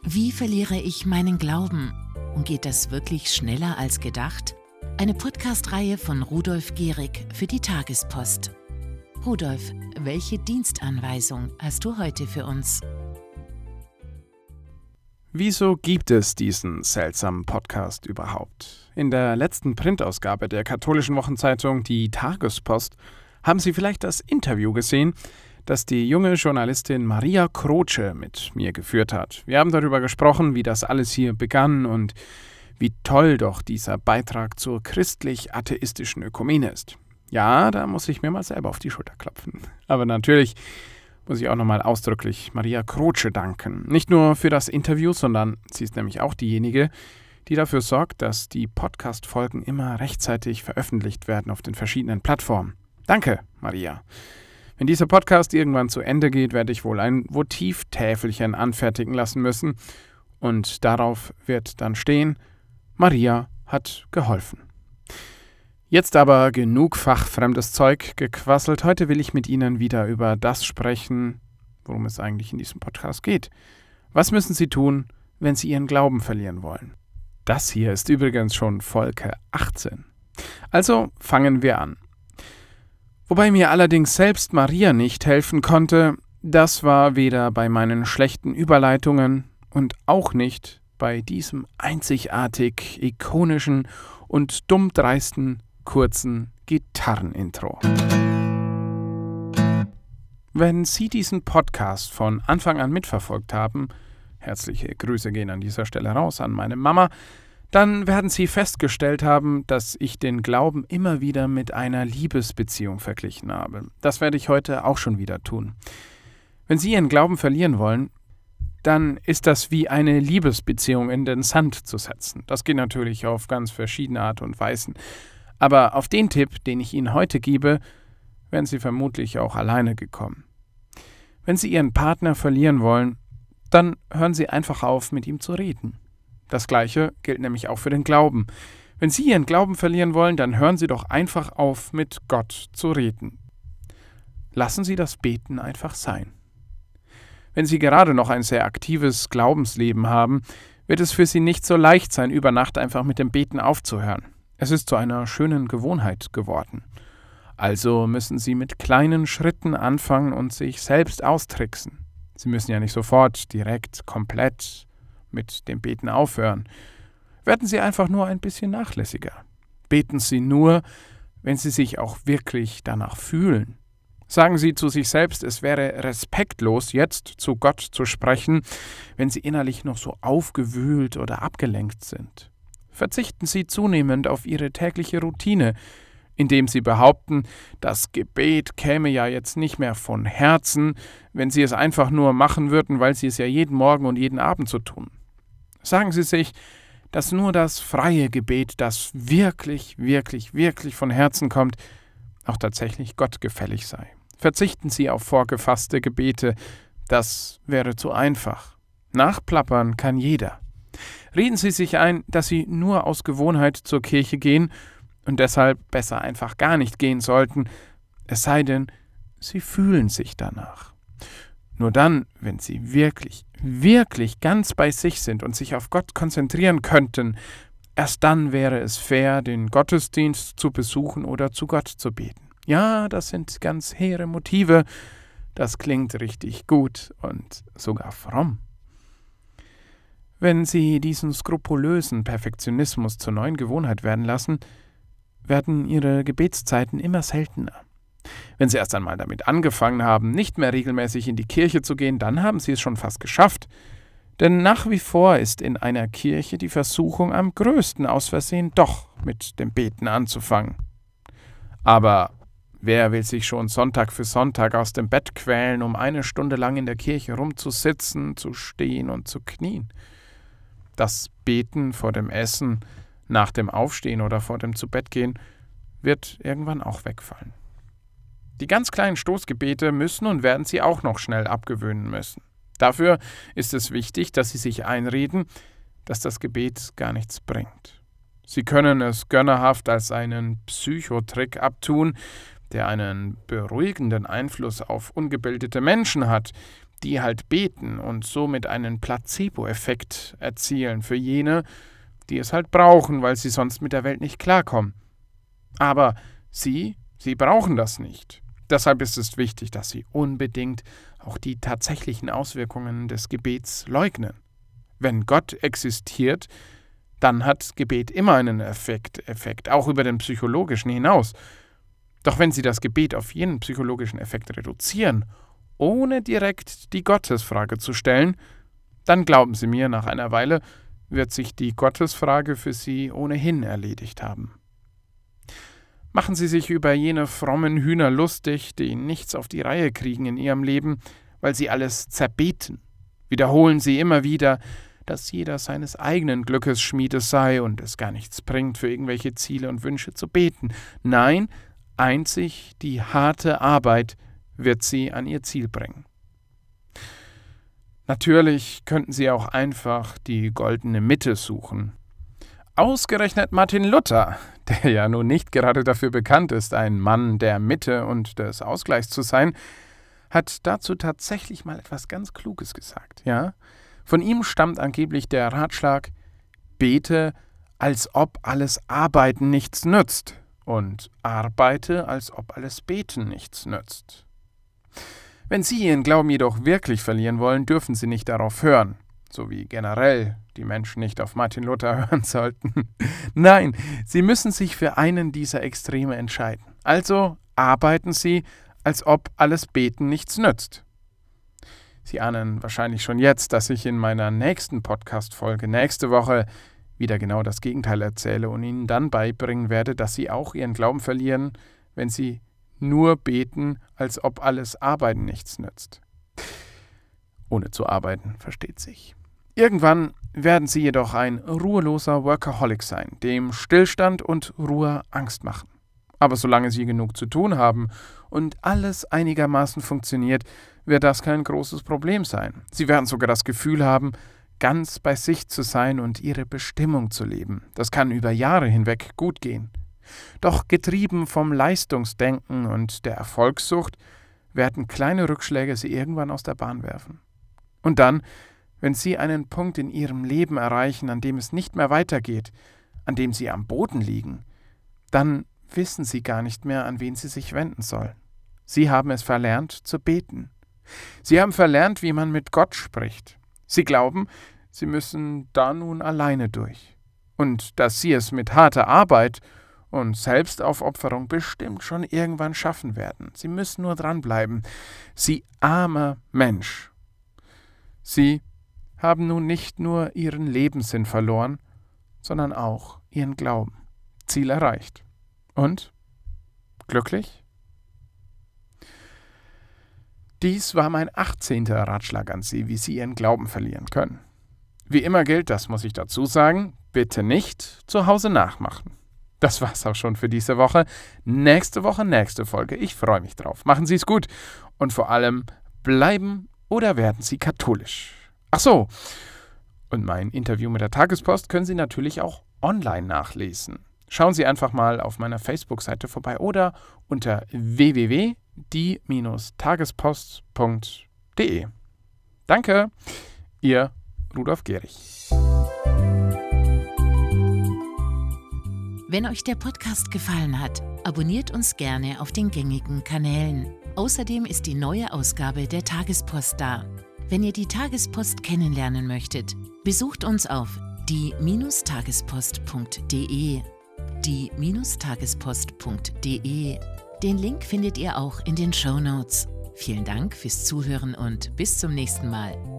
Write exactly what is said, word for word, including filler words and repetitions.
Wie verliere ich meinen Glauben? Und geht das wirklich schneller als gedacht? Eine Podcast-Reihe von Rudolf Gehrig für die Tagespost. Rudolf, welche Dienstanweisung hast du heute für uns? Wieso gibt es diesen seltsamen Podcast überhaupt? In der letzten Printausgabe der katholischen Wochenzeitung Die Tagespost haben Sie vielleicht das Interview gesehen, das die junge Journalistin Maria Croce mit mir geführt hat. Wir haben darüber gesprochen, wie das alles hier begann und wie toll doch dieser Beitrag zur christlich-atheistischen Ökumene ist. Ja, da muss ich mir mal selber auf die Schulter klopfen. Aber natürlich muss ich auch nochmal ausdrücklich Maria Croce danken. Nicht nur für das Interview, sondern sie ist nämlich auch diejenige, die dafür sorgt, dass die Podcast-Folgen immer rechtzeitig veröffentlicht werden auf den verschiedenen Plattformen. Danke, Maria. Wenn dieser Podcast irgendwann zu Ende geht, werde ich wohl ein Votivtäfelchen anfertigen lassen müssen. Und darauf wird dann stehen: Maria hat geholfen. Jetzt aber genug fachfremdes Zeug gequasselt. Heute will ich mit Ihnen wieder über das sprechen, worum es eigentlich in diesem Podcast geht. Was müssen Sie tun, wenn Sie Ihren Glauben verlieren wollen? Das hier ist übrigens schon Folge achtzehn. Also fangen wir an. Wobei mir allerdings selbst Maria nicht helfen konnte, das war weder bei meinen schlechten Überleitungen und auch nicht bei diesem einzigartig ikonischen und dummdreisten kurzen Gitarrenintro. Wenn Sie diesen Podcast von Anfang an mitverfolgt haben, herzliche Grüße gehen an dieser Stelle raus an meine Mama, dann werden Sie festgestellt haben, dass ich den Glauben immer wieder mit einer Liebesbeziehung verglichen habe. Das werde ich heute auch schon wieder tun. Wenn Sie Ihren Glauben verlieren wollen, dann ist das wie eine Liebesbeziehung in den Sand zu setzen. Das geht natürlich auf ganz verschiedene Art und Weisen. Aber auf den Tipp, den ich Ihnen heute gebe, wären Sie vermutlich auch alleine gekommen. Wenn Sie Ihren Partner verlieren wollen, dann hören Sie einfach auf, mit ihm zu reden. Das Gleiche gilt nämlich auch für den Glauben. Wenn Sie Ihren Glauben verlieren wollen, dann hören Sie doch einfach auf, mit Gott zu reden. Lassen Sie das Beten einfach sein. Wenn Sie gerade noch ein sehr aktives Glaubensleben haben, wird es für Sie nicht so leicht sein, über Nacht einfach mit dem Beten aufzuhören. Es ist zu einer schönen Gewohnheit geworden. Also müssen Sie mit kleinen Schritten anfangen und sich selbst austricksen. Sie müssen ja nicht sofort direkt komplett mit dem Beten aufhören. Werden Sie einfach nur ein bisschen nachlässiger. Beten Sie nur, wenn Sie sich auch wirklich danach fühlen. Sagen Sie zu sich selbst, es wäre respektlos, jetzt zu Gott zu sprechen, wenn Sie innerlich noch so aufgewühlt oder abgelenkt sind. Verzichten Sie zunehmend auf Ihre tägliche Routine, indem Sie behaupten, das Gebet käme ja jetzt nicht mehr von Herzen, wenn Sie es einfach nur machen würden, weil Sie es ja jeden Morgen und jeden Abend so tun. Sagen Sie sich, dass nur das freie Gebet, das wirklich, wirklich, wirklich von Herzen kommt, auch tatsächlich Gott gefällig sei. Verzichten Sie auf vorgefasste Gebete, das wäre zu einfach. Nachplappern kann jeder. Reden Sie sich ein, dass Sie nur aus Gewohnheit zur Kirche gehen und deshalb besser einfach gar nicht gehen sollten, es sei denn, Sie fühlen sich danach. Nur dann, wenn Sie wirklich, wirklich ganz bei sich sind und sich auf Gott konzentrieren könnten, erst dann wäre es fair, den Gottesdienst zu besuchen oder zu Gott zu beten. Ja, das sind ganz hehre Motive, das klingt richtig gut und sogar fromm. Wenn Sie diesen skrupulösen Perfektionismus zur neuen Gewohnheit werden lassen, werden Ihre Gebetszeiten immer seltener. Wenn Sie erst einmal damit angefangen haben, nicht mehr regelmäßig in die Kirche zu gehen, dann haben Sie es schon fast geschafft. Denn nach wie vor ist in einer Kirche die Versuchung am größten, aus Versehen doch mit dem Beten anzufangen. Aber wer will sich schon Sonntag für Sonntag aus dem Bett quälen, um eine Stunde lang in der Kirche rumzusitzen, zu stehen und zu knien? Das Beten vor dem Essen, nach dem Aufstehen oder vor dem Zubettgehen wird irgendwann auch wegfallen. Die ganz kleinen Stoßgebete müssen und werden Sie auch noch schnell abgewöhnen müssen. Dafür ist es wichtig, dass Sie sich einreden, dass das Gebet gar nichts bringt. Sie können es gönnerhaft als einen Psychotrick abtun, der einen beruhigenden Einfluss auf ungebildete Menschen hat, die halt beten und somit einen Placebo-Effekt erzielen für jene, die es halt brauchen, weil sie sonst mit der Welt nicht klarkommen. Aber sie, sie brauchen das nicht. Deshalb ist es wichtig, dass sie unbedingt auch die tatsächlichen Auswirkungen des Gebets leugnen. Wenn Gott existiert, dann hat Gebet immer einen Effekt, Effekt, auch über den psychologischen hinaus. Doch wenn Sie das Gebet auf jenen psychologischen Effekt reduzieren, ohne direkt die Gottesfrage zu stellen, dann glauben Sie mir, nach einer Weile wird sich die Gottesfrage für Sie ohnehin erledigt haben. Machen Sie sich über jene frommen Hühner lustig, die nichts auf die Reihe kriegen in ihrem Leben, weil sie alles zerbeten. Wiederholen Sie immer wieder, dass jeder seines eigenen Glückes Schmiede sei und es gar nichts bringt, für irgendwelche Ziele und Wünsche zu beten. Nein, einzig die harte Arbeit wird Sie an Ihr Ziel bringen. Natürlich könnten Sie auch einfach die goldene Mitte suchen. Ausgerechnet Martin Luther, der ja nun nicht gerade dafür bekannt ist, ein Mann der Mitte und des Ausgleichs zu sein, hat dazu tatsächlich mal etwas ganz Kluges gesagt, ja? Von ihm stammt angeblich der Ratschlag: Bete, als ob alles Arbeiten nichts nützt, und arbeite, als ob alles Beten nichts nützt. Wenn Sie Ihren Glauben jedoch wirklich verlieren wollen, dürfen Sie nicht darauf hören, so wie generell die Menschen nicht auf Martin Luther hören sollten. Nein, Sie müssen sich für einen dieser Extreme entscheiden. Also arbeiten Sie, als ob alles Beten nichts nützt. Sie ahnen wahrscheinlich schon jetzt, dass ich in meiner nächsten Podcast-Folge nächste Woche wieder genau das Gegenteil erzähle und Ihnen dann beibringen werde, dass Sie auch Ihren Glauben verlieren, wenn Sie nur beten, als ob alles Arbeiten nichts nützt. Ohne zu arbeiten, versteht sich. Irgendwann werden Sie jedoch ein ruheloser Workaholic sein, dem Stillstand und Ruhe Angst machen. Aber solange Sie genug zu tun haben und alles einigermaßen funktioniert, wird das kein großes Problem sein. Sie werden sogar das Gefühl haben, ganz bei sich zu sein und Ihre Bestimmung zu leben. Das kann über Jahre hinweg gut gehen. Doch getrieben vom Leistungsdenken und der Erfolgssucht werden kleine Rückschläge Sie irgendwann aus der Bahn werfen. Und dann, wenn Sie einen Punkt in Ihrem Leben erreichen, an dem es nicht mehr weitergeht, an dem Sie am Boden liegen, dann wissen Sie gar nicht mehr, an wen Sie sich wenden sollen. Sie haben es verlernt zu beten. Sie haben verlernt, wie man mit Gott spricht. Sie glauben, Sie müssen da nun alleine durch. Und dass Sie es mit harter Arbeit und Selbstaufopferung bestimmt schon irgendwann schaffen werden. Sie müssen nur dranbleiben. Sie armer Mensch. Sie haben nun nicht nur Ihren Lebenssinn verloren, sondern auch Ihren Glauben. Ziel erreicht. Und? Glücklich? Dies war mein achtzehnter Ratschlag an Sie, wie Sie Ihren Glauben verlieren können. Wie immer gilt, das muss ich dazu sagen, bitte nicht zu Hause nachmachen. Das war's auch schon für diese Woche. Nächste Woche, nächste Folge. Ich freue mich drauf. Machen Sie es gut und vor allem bleiben oder werden Sie katholisch. Ach so, und mein Interview mit der Tagespost können Sie natürlich auch online nachlesen. Schauen Sie einfach mal auf meiner Facebook-Seite vorbei oder unter w w w punkt die tagespost punkt d e. Danke, Ihr Rudolf Gehrig. Wenn euch der Podcast gefallen hat, abonniert uns gerne auf den gängigen Kanälen. Außerdem ist die neue Ausgabe der Tagespost da. Wenn ihr die Tagespost kennenlernen möchtet, besucht uns auf die tagespost punkt d e. die tagespost punkt d e. Den Link findet ihr auch in den Shownotes. Vielen Dank fürs Zuhören und bis zum nächsten Mal.